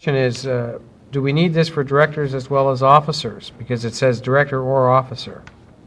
Question is, do we need this for directors as well as officers? Because it says director or officer.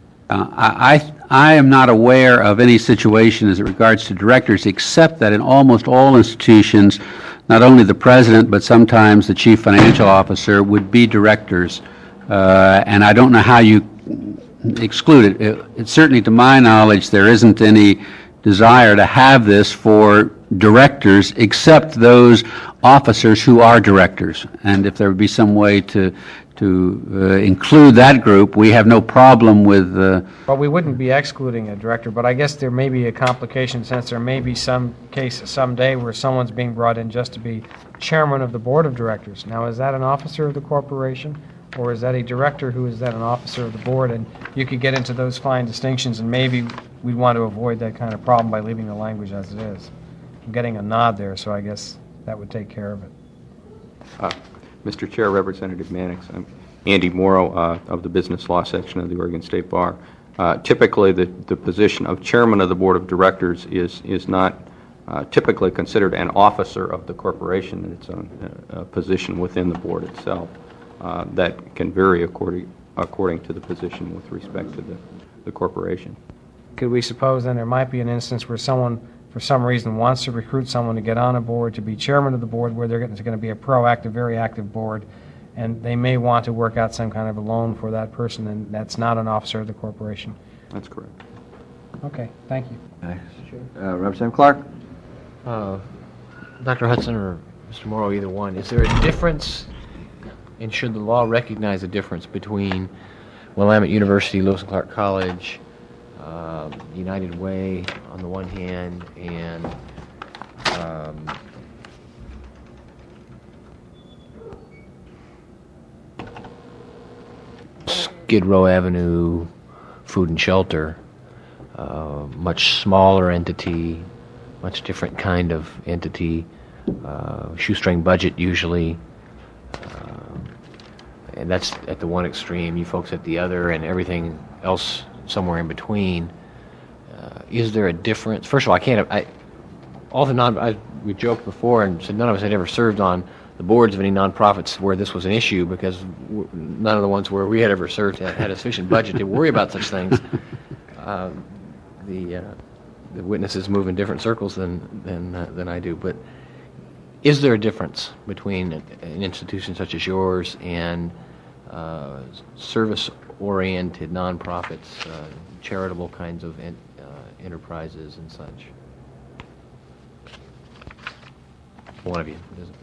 I am not aware of any situation as it regards to directors, except that in almost all institutions, not only the president, but sometimes the chief financial officer would be directors. And I don't know how you exclude it. It's certainly, to my knowledge, there isn't any desire to have this for directors except those officers who are directors. And if there would be some way to include that group, we have no problem with... But we wouldn't be excluding a director, but I guess there may be a complication since there may be some case someday where someone's being brought in just to be chairman of the board of directors. Now, is that an officer of the corporation, or is that a director who is then an officer of the board? And you could get into those fine distinctions, and maybe we'd want to avoid that kind of problem by leaving the language as it is. I'm getting a nod there, so I guess that would take care of it. Mr. Chair, Representative Mannix, I'm Andy Morrow of the Business Law Section of the Oregon State Bar. Typically, the position of chairman of the board of directors is not typically considered an officer of the corporation. It's a position within the board itself that can vary according to the position with respect to the corporation. Could we suppose then there might be an instance where someone, for some reason, wants to recruit someone to get on a board, to be chairman of the board, where they're going to be a proactive, very active board, and they may want to work out some kind of a loan for that person, and that's not an officer of the corporation? That's correct. Okay, thank you. Representative Clark? Dr. Hudson or Mr. Morrow, either one, is there a difference, and should the law recognize a difference between Willamette University, Lewis and Clark College, United Way on the one hand, and Skid Row Avenue Food and Shelter, much smaller entity, much different kind of entity, shoestring budget usually, and that's at the one extreme, you folks at the other, and everything else somewhere in between. Is there a difference? First of all, we joked before and said none of us had ever served on the boards of any nonprofits where this was an issue, because none of the ones where we had ever served had a sufficient budget to worry about such things. The witnesses move in different circles than I do, but is there a difference between an institution such as yours and service-oriented nonprofits, charitable kinds of enterprises and such? One of you.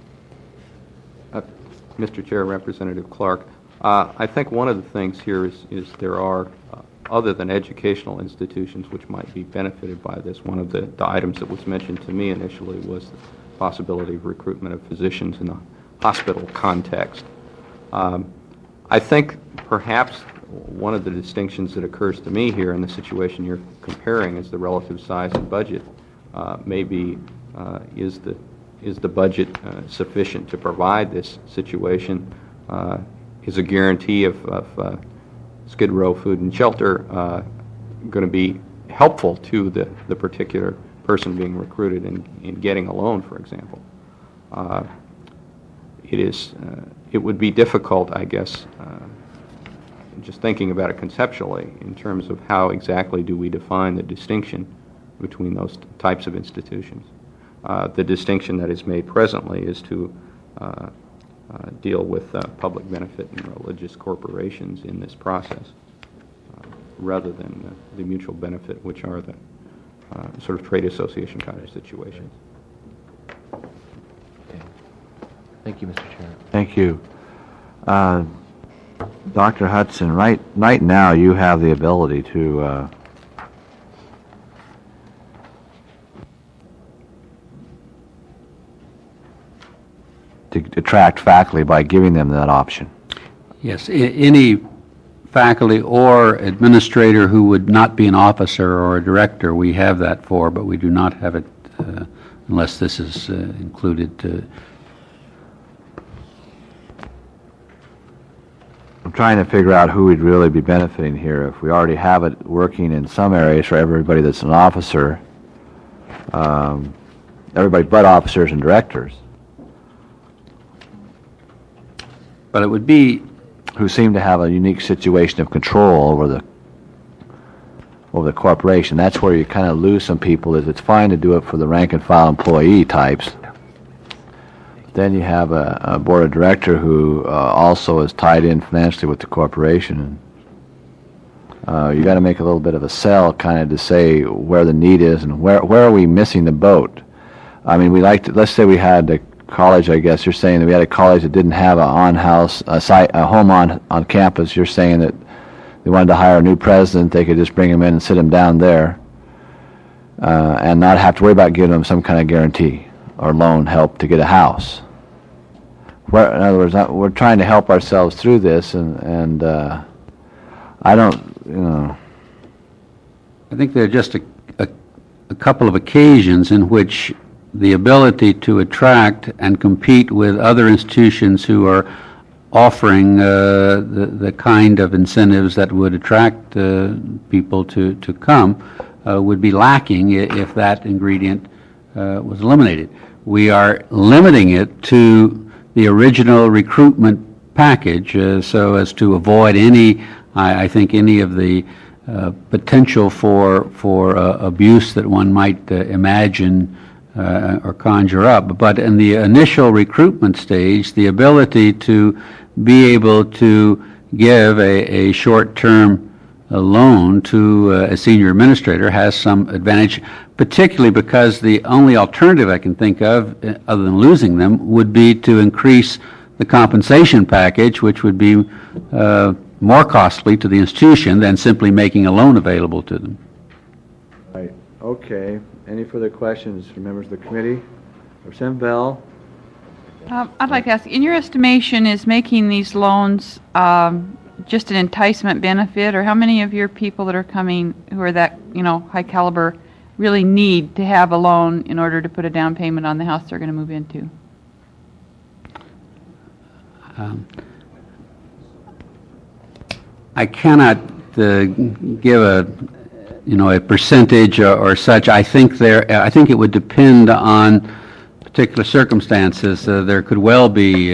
Mr. Chair, Representative Clark, I think one of the things here is there are, other than educational institutions which might be benefited by this, one of the items that was mentioned to me initially was the possibility of recruitment of physicians in the hospital context. I think perhaps one of the distinctions that occurs to me here in the situation you're comparing is the relative size and budget. Maybe is the budget sufficient to provide this situation? Is a guarantee of Skid Row Food and Shelter going to be helpful to the particular person being recruited in getting a loan, for example? It would be difficult, I guess, just thinking about it conceptually in terms of how exactly do we define the distinction between those types of institutions. The distinction that is made presently is to deal with public benefit and religious corporations in this process, rather than the mutual benefit, which are the sort of trade association kind of situations. Okay. Thank you, Mr. Chair. Thank you. Dr. Hudson, right now you have the ability to attract faculty by giving them that option. Yes, any faculty or administrator who would not be an officer or a director, we have that for, but we do not have it unless this is included. I'm trying to figure out who would really be benefiting here. If we already have it working in some areas for everybody that's an officer, everybody but officers and directors. But it would be, who seem to have a unique situation of control over the corporation. That's where you kind of lose some people. Is it's fine to do it for the rank and file employee types. Then you have a board of director who also is tied in financially with the corporation. And you got to make a little bit of a sell kind of to say where the need is and where are we missing the boat. I mean, we like to, let's say we had a college, I guess you're saying that we had a college that didn't have a home on campus. You're saying that they wanted to hire a new president, they could just bring him in and sit him down there and not have to worry about giving them some kind of guarantee or loan help to get a house. In other words, we're trying to help ourselves through this, and I don't, I think there are just a couple of occasions in which the ability to attract and compete with other institutions who are offering the kind of incentives that would attract people to come would be lacking if that ingredient was eliminated. We are limiting it to the original recruitment package so as to avoid I think any of the potential for abuse that one might imagine or conjure up. But in the initial recruitment stage, the ability to be able to give a short-term loan to a senior administrator has some advantage, particularly because the only alternative I can think of, other than losing them, would be to increase the compensation package, which would be more costly to the institution than simply making a loan available to them. Right. Okay. Any further questions from members of the committee? Representative Bell? I'd like to ask, in your estimation, is making these loans just an enticement benefit, or how many of your people that are coming who are that, high caliber really need to have a loan in order to put a down payment on the house they're going to move into? I cannot give a percentage or such. I think it would depend on particular circumstances. There could well be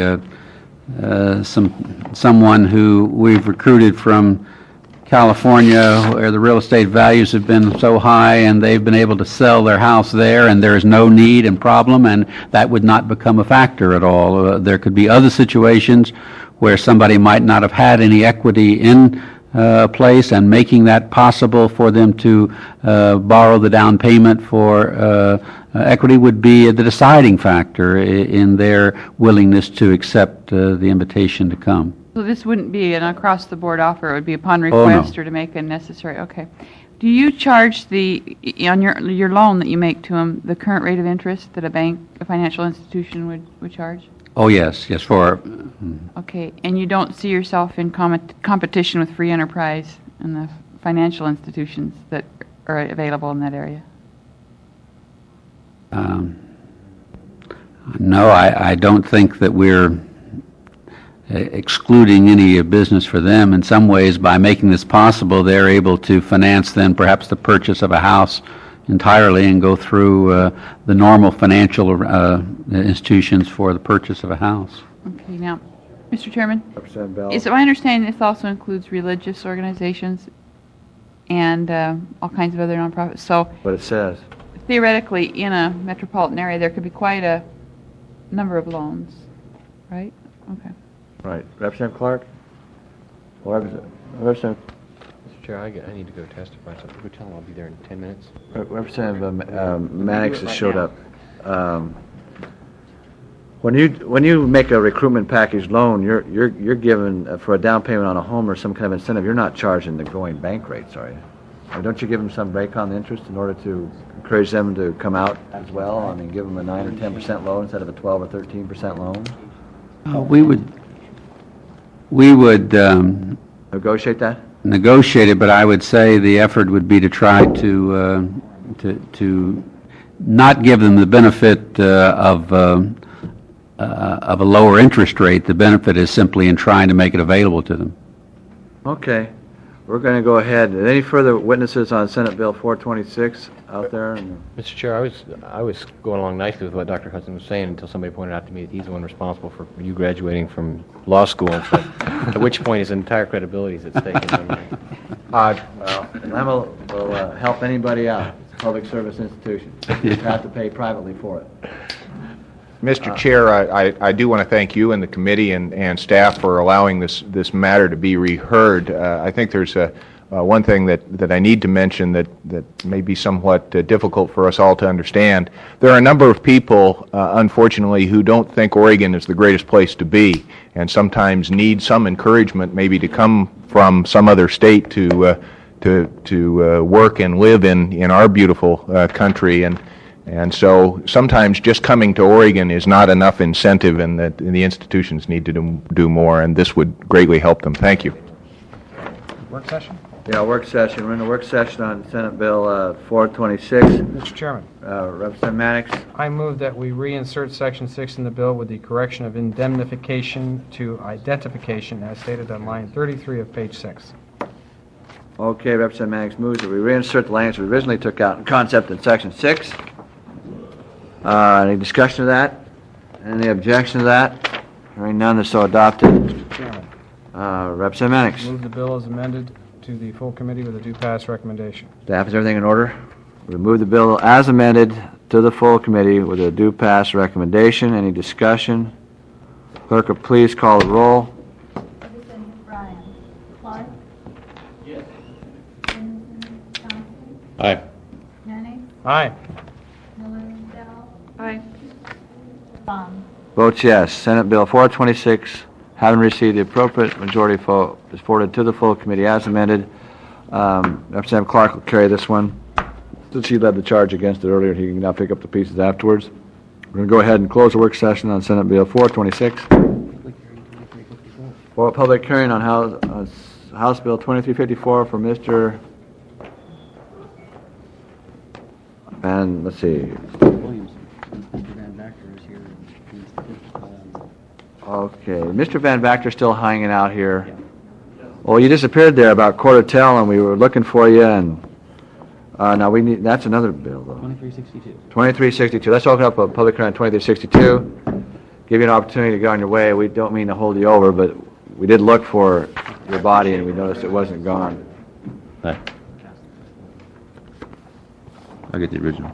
someone who we've recruited from California where the real estate values have been so high and they've been able to sell their house there and there is no need and problem, and that would not become a factor at all. There could be other situations where somebody might not have had any equity in a place, and making that possible for them to borrow the down payment for equity would be the deciding factor in their willingness to accept the invitation to come. So this wouldn't be an across-the-board offer. It would be upon no. request or to make a necessary. Okay. Do you charge on your loan that you make to them the current rate of interest that a financial institution would charge? Oh, yes, for... Okay, and you don't see yourself in competition with free enterprise and the financial institutions that are available in that area? No, I don't think that we're excluding any business for them. In some ways, by making this possible, they're able to finance then perhaps the purchase of a house entirely and go through the normal financial institutions for the purchase of a house. Okay, now, Mr. Chairman, Representative Bell? is it my understanding this also includes religious organizations and all kinds of other nonprofits? So What it says. theoretically, in a metropolitan area, there could be quite a number of loans, right? Okay. Right. Representative Clark? Or Representative Mr. Chair, I need to go testify, so go tell them I'll be there in 10 minutes. Representative Mannix has showed up. When you make a recruitment package loan, you're given for a down payment on a home or some kind of incentive. You're not charging the going bank rates, are you? Or don't you give them some break on the interest in order to encourage them to come out as well? I mean, give them a 9 or 10% loan instead of a 12 or 13% loan. We would Negotiate that. negotiate it, but I would say the effort would be to try to not give them the benefit of a lower interest rate. The benefit is simply in trying to make it available to them. Okay. We're going to go ahead. Any further witnesses on Senate Bill 426 out there? Mr. Chair, I was going along nicely with what Dr. Hudson was saying until somebody pointed out to me that he's the one responsible for you graduating from law school. So, at which point his entire credibility is at stake in my mind. Well, will help anybody out. It's a public service institution. You have to pay privately for it. Mr. Chair, I do want to thank you and the committee and staff for allowing this matter to be reheard. I think there's one thing that I need to mention that may be somewhat difficult for us all to understand. There are a number of people, unfortunately, who don't think Oregon is the greatest place to be, and sometimes need some encouragement maybe to come from some other state to work and live in our beautiful country. And so sometimes just coming to Oregon is not enough incentive, and that the institutions need to do more, and this would greatly help them. Thank you. Work session? Yeah, work session. We're in a work session on Senate Bill 426. Mr. Chairman, Representative Mannix. I move that we reinsert Section 6 in the bill with the correction of indemnification to identification as stated on line 33 of page 6. Okay, Representative Mannix moves that we reinsert the language we originally took out in concept in Section 6. Any discussion of that? Any objection to that? Hearing none, is so adopted. Mr. Chairman, Representative Mannix. move the bill as amended to the full committee with a due pass recommendation. Staff, is everything in order? We move the bill as amended to the full committee with a due pass recommendation. Any discussion? Clerk, will please call the roll. Ferguson, Bryan. Clark? Yes. Henderson, Johnson? Aye. Manning? Aye. Miller, Dell? Aye. Bond? Votes yes. Senate Bill 426, having received the appropriate majority vote, is forwarded to the full committee as amended. Representative Clark will carry this one. Since he led the charge against it earlier, he can now pick up the pieces afterwards. We're going to go ahead and close the work session on Senate Bill 426. For a public hearing on House Bill 2354 for Mr. And let's see. Okay, Mr. Van Vactor still hanging out here. Well, you disappeared there about quarter till, and we were looking for you. And now we need. That's another bill, though. 2362. 2362. Let's open up a public hearing on 2362. Give you an opportunity to get on your way. We don't mean to hold you over, but we did look for your body, and we noticed it wasn't gone. Hi. I'll get the original.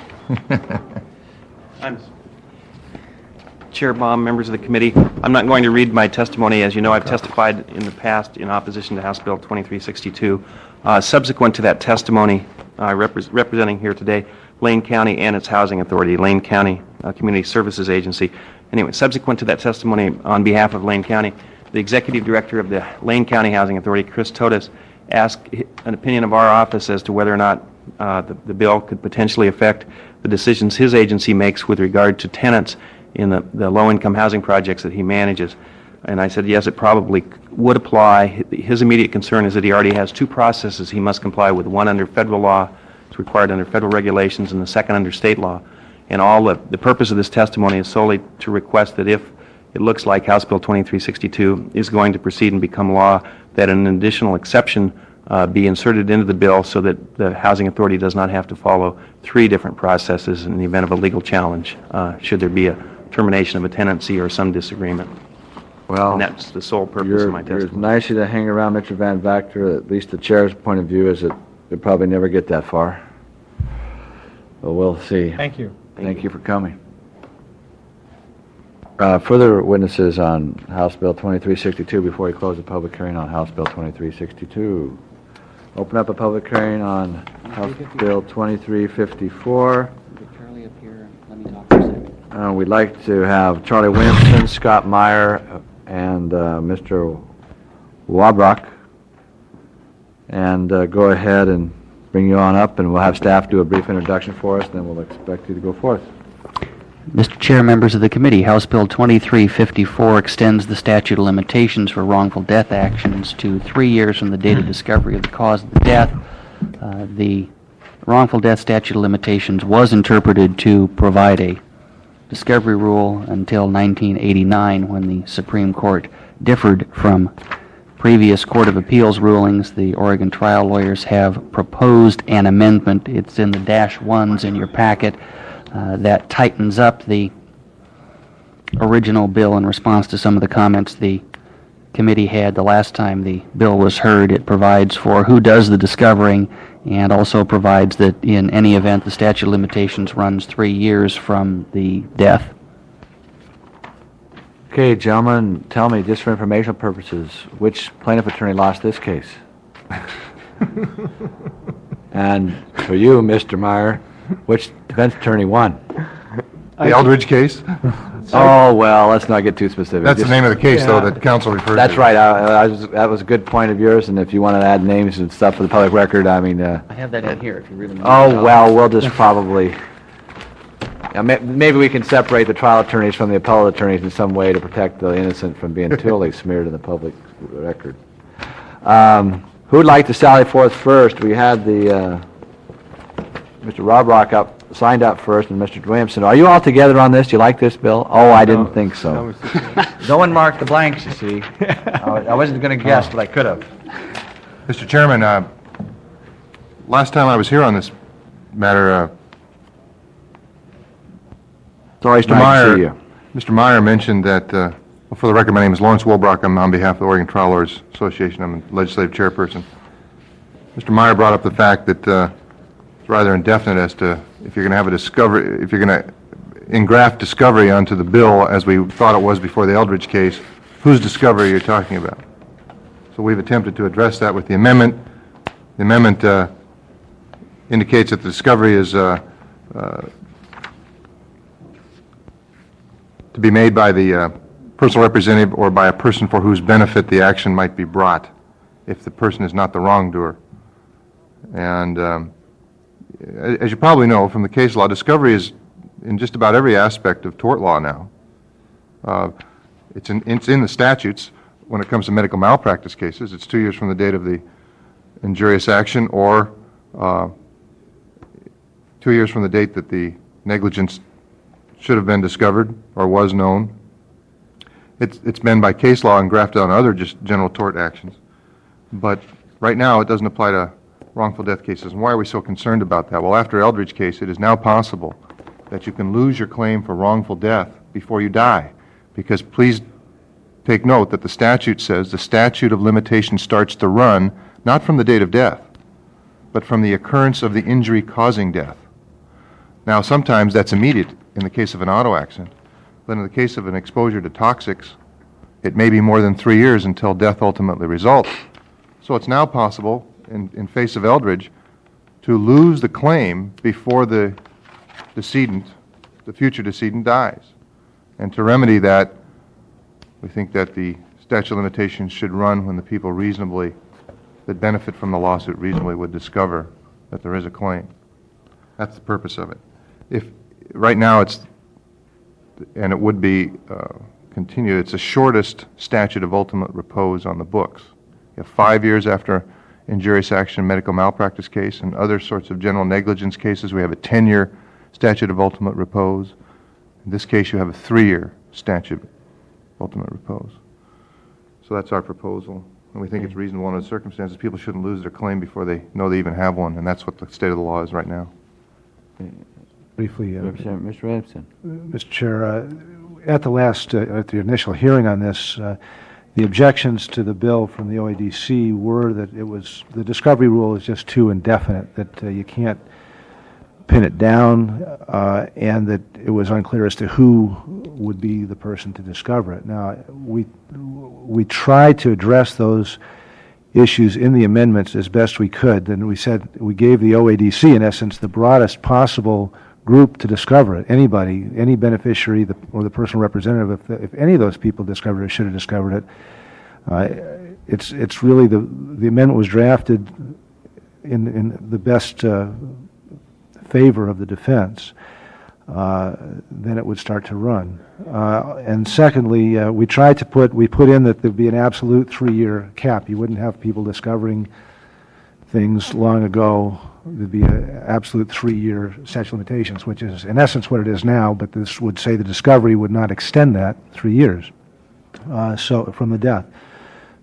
Chair Baum, members of the committee, I'm not going to read my testimony. As you know, I've testified in the past in opposition to House Bill 2362. Subsequent to that testimony, representing here today Lane County and its housing authority, Lane County Community Services Agency. Anyway, subsequent to that testimony on behalf of Lane County, the executive director of the Lane County Housing Authority, Chris Totis, asked an opinion of our office as to whether or not the bill could potentially affect the decisions his agency makes with regard to tenants in the low-income housing projects that he manages. And I said, yes, it probably would apply. His immediate concern is that he already has two processes he must comply with, one under federal law, it's required under federal regulations, and the second under state law. And all the purpose of this testimony is solely to request that if it looks like House Bill 2362 is going to proceed and become law, that an additional exception be inserted into the bill so that the housing authority does not have to follow three different processes in the event of a legal challenge, should there be a termination of a tenancy or some disagreement. Well, And that's the sole purpose of my You're testimony. nice to hang around Mr. Van Vactor. At least the chair's point of view is that you'll probably never get that far. But we'll see. Thank you. Thank you for coming. Further witnesses on House Bill 2362 before we close the public hearing on House Bill 2362. Open up a public hearing on House Bill 2354. Charlie up here, let me talk for a second. We'd like to have Charlie Williamson, Scott Meyer, and Mr. Wabrock. And go ahead and bring you on up, and we'll have staff do a brief introduction for us, then we'll expect you to go forth. Mr. Chair, members of the committee, House Bill 2354 extends the statute of limitations for wrongful death actions to 3 years from the date of discovery of the cause of the death. The wrongful death statute of limitations was interpreted to provide a discovery rule until 1989, when the Supreme Court differed from previous Court of Appeals rulings, the Oregon trial lawyers have proposed an amendment. It's in the -1s in your packet that tightens up the original bill in response to some of the comments the committee had the last time the bill was heard. It provides for who does the discovering and also provides that in any event the statute of limitations runs 3 years from the death. Okay, gentlemen, tell me, just for informational purposes, which plaintiff attorney lost this case? And for you, Mr. Meyer, which defense attorney won? The Eldridge case? Oh, well, let's not get too specific. That's the Just- name of the case, though, that counsel referred to. That's right. That was a good point of yours, and if you want to add names and stuff for the public record, I mean... I have that in here if you really need Oh, well, we'll just probably... maybe we can separate the trial attorneys from the appellate attorneys in some way to protect the innocent from being totally smeared in the public record. Who'd like to sally forth first? We had the... Mr. Rob Rock signed up first, and Mr. Williamson. Are you all together on this? Do you like this bill? Oh, I didn't think so. No one marked the blanks, you see. I wasn't going to guess, but I could have. Mr. Chairman, last time I was here on this matter, It's always nice to see you. Mr. Meyer mentioned that, well, for the record, my name is Lawrence Wolbrock. I'm on behalf of the Oregon Trial Lawyers Association. I'm a legislative chairperson. Mr. Meyer brought up the fact that it's rather indefinite as to if you're going to have a discovery, if you're going to engraft discovery onto the bill, as we thought it was before the Eldridge case, whose discovery you're talking about. So we've attempted to address that with the amendment. The amendment indicates that the discovery is to be made by the personal representative or by a person for whose benefit the action might be brought, if the person is not the wrongdoer. And as you probably know from the case law, discovery is in just about every aspect of tort law now. It's in the statutes when it comes to medical malpractice cases. It's 2 years from the date of the injurious action, or 2 years from the date that the negligence should have been discovered or was known. It's been by case law and grafted on other just general tort actions. But right now it doesn't apply to wrongful death cases. And why are we so concerned about that? Well, after Eldridge case, it is now possible that you can lose your claim for wrongful death before you die. Because please take note that the statute says the statute of limitations starts to run not from the date of death, but from the occurrence of the injury causing death. Now, sometimes that's immediate in the case of an auto accident, but in the case of an exposure to toxics, it may be more than 3 years until death ultimately results. So it's now possible, in face of Eldridge, to lose the claim before the decedent, the future decedent, dies. And to remedy that, we think that the statute of limitations should run when the people reasonably, that benefit from the lawsuit reasonably would discover that there is a claim. That's the purpose of it. If right now it's, and it would be continued, it's the shortest statute of ultimate repose on the books. You have 5 years after injurious action medical malpractice case and other sorts of general negligence cases. We have a 10-year statute of ultimate repose. In this case, you have a 3-year statute of ultimate repose. So that's our proposal. And we think it's reasonable under the circumstances. People shouldn't lose their claim before they know they even have one, and that's what the state of the law is right now. Briefly, Mr. Williamson. Mr. Chair, at the initial hearing on this, the objections to the bill from the OADC were that the discovery rule is just too indefinite, that you can't pin it down, and that it was unclear as to who would be the person to discover it. Now, we tried to address those issues in the amendments as best we could, and we said we gave the OADC, in essence, the broadest possible group to discover it. Anybody, any beneficiary or the personal representative, if any of those people discovered it, should have discovered it. It's really the amendment was drafted in the best favor of the defense. Then it would start to run. And secondly, we put in that there'd be an absolute 3-year cap. You wouldn't have people discovering things long ago. There'd be an absolute 3-year statute of limitations, which is in essence what it is now, but this would say the discovery would not extend that 3 years, so from the death.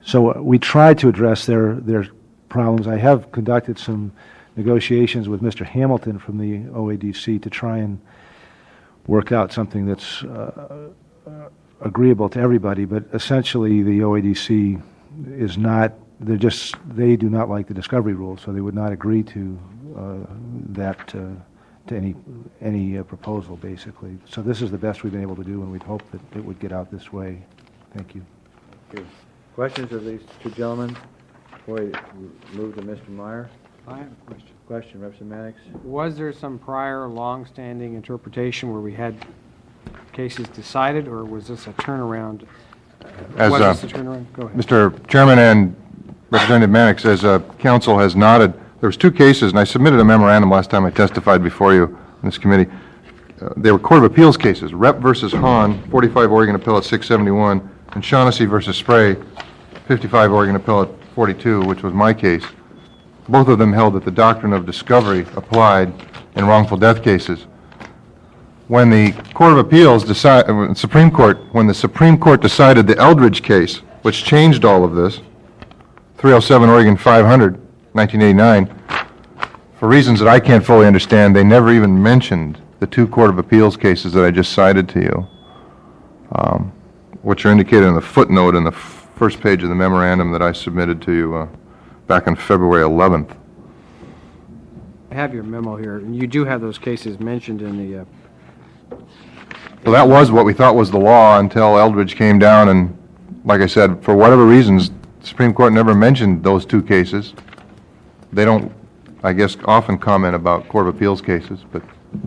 So we tried to address their problems. I have conducted some negotiations with Mr. Hamilton from the OADC to try and work out something that's agreeable to everybody, but essentially the OADC is not, they do not like the discovery rule, so they would not agree to that, to any proposal, basically. So this is the best we've been able to do, and we'd hope that it would get out this way. Thank you. Questions of these two gentlemen before we move to Mr. Meyer? I have a question. Question, Representative Mannix? Was there some prior long-standing interpretation where we had cases decided, or was this a turnaround? As, Was this a turnaround? Go ahead. Mr. Chairman and Representative Mannix, as council has nodded, there was two cases, and I submitted a memorandum last time I testified before you in this committee. They were Court of Appeals cases, Rep versus Hahn, 45 Oregon Appellate 671, and Shaughnessy versus Spray, 55 Oregon Appellate 42, which was my case. Both of them held that the doctrine of discovery applied in wrongful death cases. When the Court of Appeals when the Supreme Court decided the Eldridge case, which changed all of this, 307 Oregon 500, 1989, for reasons that I can't fully understand, they never even mentioned the two Court of Appeals cases that I just cited to you, which are indicated in the footnote in the first page of the memorandum that I submitted to you back on February 11th. I have your memo here, and you do have those cases mentioned in the... Well, that was what we thought was the law until Eldridge came down, and like I said, for whatever reasons, the Supreme Court never mentioned those two cases. They don't, I guess, often comment about Court of Appeals cases, but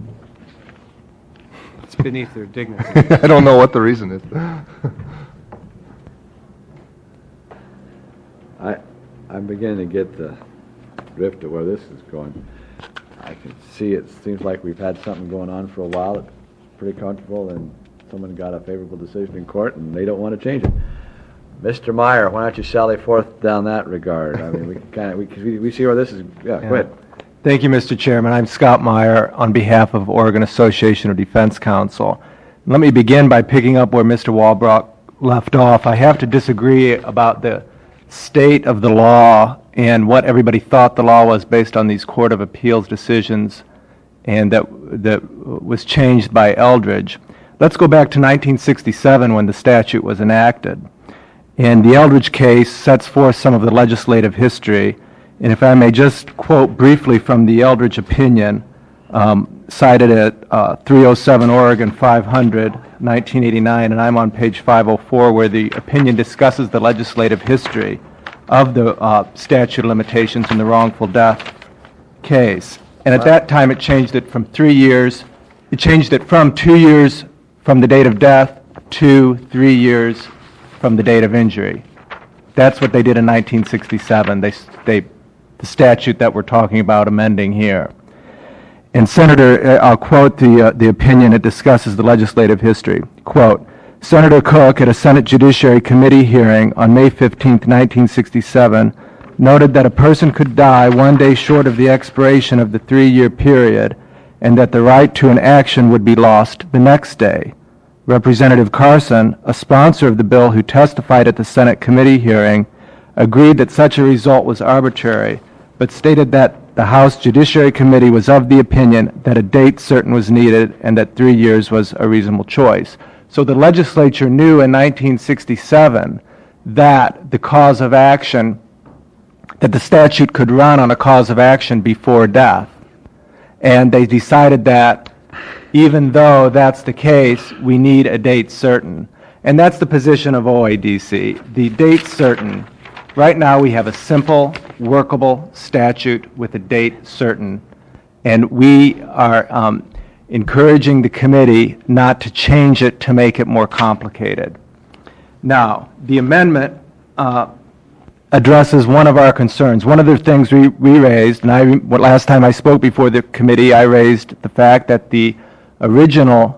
It's beneath their dignity. I don't know what the reason is. I'm beginning to get the drift of where this is going. I can see it seems like we've had something going on for a while. It's pretty comfortable, and someone got a favorable decision in court, and they don't want to change it. Mr. Meyer, why don't you sally forth down that regard? I mean, we kind of we see where this is. Yeah, go ahead. Thank you, Mr. Chairman. I'm Scott Meyer on behalf of Oregon Association of Defense Counsel. Let me begin by picking up where Mr. Walbrock left off. I have to disagree about the state of the law and what everybody thought the law was based on these Court of Appeals decisions, and that was changed by Eldridge. Let's go back to 1967 when the statute was enacted. And the Eldridge case sets forth some of the legislative history. And if I may just quote briefly from the Eldridge opinion, cited at 307 Oregon 500, 1989, and I'm on page 504, where the opinion discusses the legislative history of the statute of limitations in the wrongful death case. And at that time, it changed it from 3 years. It changed it from 2 years from the date of death to 3 years from the date of injury. That's what they did in 1967. The statute that we're talking about amending here. And Senator, I'll quote the opinion. It discusses the legislative history. Quote, Senator Cook, at a Senate Judiciary Committee hearing on May 15, 1967, noted that a person could die 1 day short of the expiration of the 3-year period, and that the right to an action would be lost the next day. Representative Carson, a sponsor of the bill who testified at the Senate committee hearing, agreed that such a result was arbitrary, but stated that the House Judiciary Committee was of the opinion that a date certain was needed and that 3 years was a reasonable choice. So the legislature knew in 1967 that the cause of action, that the statute could run on a cause of action before death. And they decided that even though that's the case, we need a date certain. And that's the position of OADC, the date certain. Right now we have a simple, workable statute with a date certain, and we are encouraging the committee not to change it to make it more complicated. Now, the amendment addresses one of our concerns. One of the things we raised, and last time I spoke before the committee, I raised the fact that the original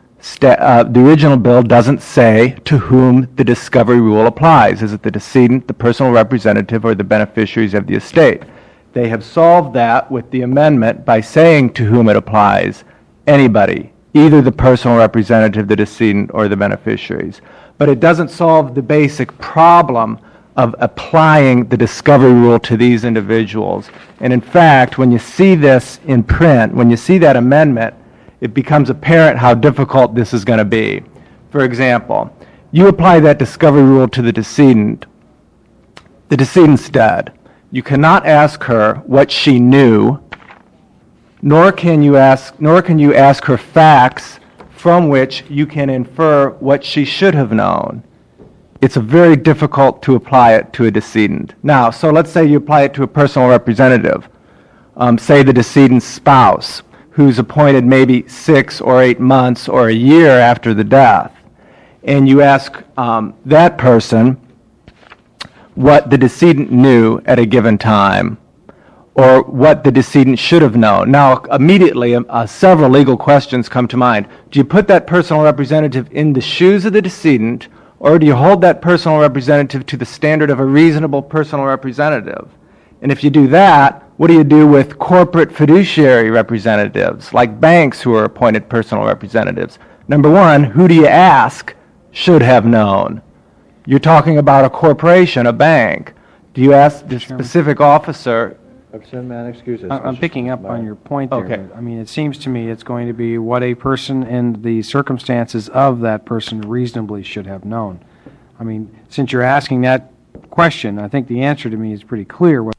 bill doesn't say to whom the discovery rule applies. Is it the decedent, the personal representative, or the beneficiaries of the estate? They have solved that with the amendment by saying to whom it applies. Anybody, either the personal representative, the decedent, or the beneficiaries. But it doesn't solve the basic problem of applying the discovery rule to these individuals. And in fact, when you see this in print, when you see that amendment, it becomes apparent how difficult this is going to be. For example, you apply that discovery rule to the decedent. The decedent's dead. You cannot ask her what she knew, nor can you ask her facts from which you can infer what she should have known. It's very difficult to apply it to a decedent. Now, so let's say you apply it to a personal representative, say the decedent's spouse, who's appointed maybe 6 or 8 months or a year after the death, and you ask that person what the decedent knew at a given time, or what the decedent should have known. Now, immediately, several legal questions come to mind. Do you put that personal representative in the shoes of the decedent, or do you hold that personal representative to the standard of a reasonable personal representative? And if you do that, what do you do with corporate fiduciary representatives, like banks who are appointed personal representatives? Number one, who do you ask should have known? You're talking about a corporation, a bank. Do you ask the specific officer? I'm picking up on your point there. Okay. I mean, it seems to me it's going to be what a person in the circumstances of that person reasonably should have known. I mean, since you're asking that question, I think the answer to me is pretty clear.